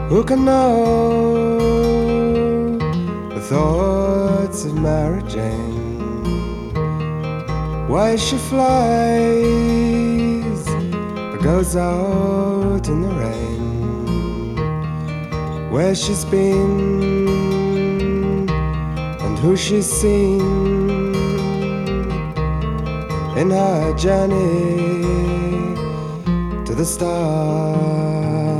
Who can know the thoughts of Mary Jane? Why she flies or goes out in the rain? Where she's been and who she's seen in her journey to the stars.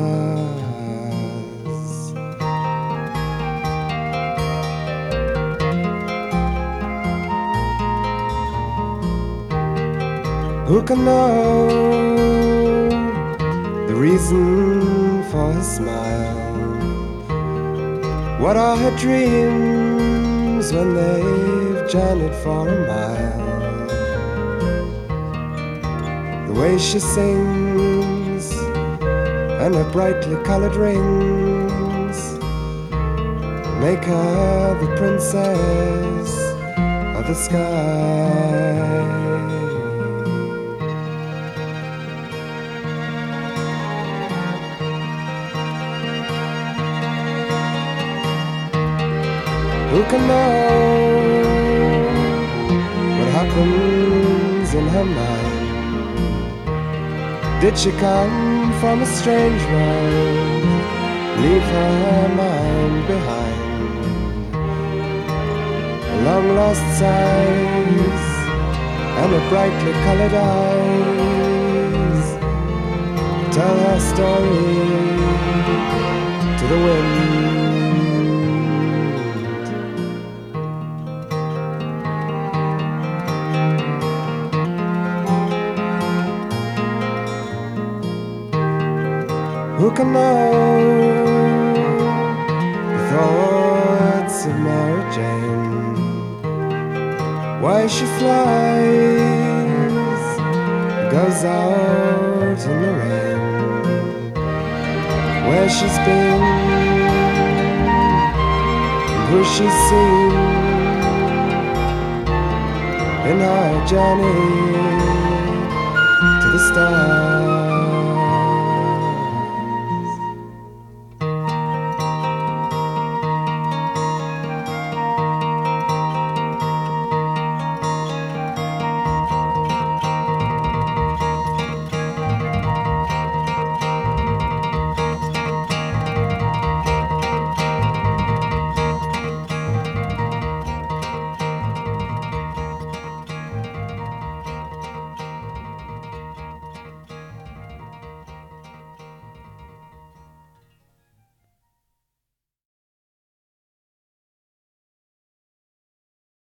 Who can know the reason for her smile? What are her dreams when they've journeyed for a mile? The way she sings and her brightly colored rings make her the princess of the sky. Who can know what happens in her mind? Did she come from a strange world, leave her mind behind? Long lost sighs and her brightly colored eyes tell her story to the wind. Who can know the thoughts of Mary Jane? Why she flies, goes out in the rain? Where she's been, and who she's seen in her journey to the stars.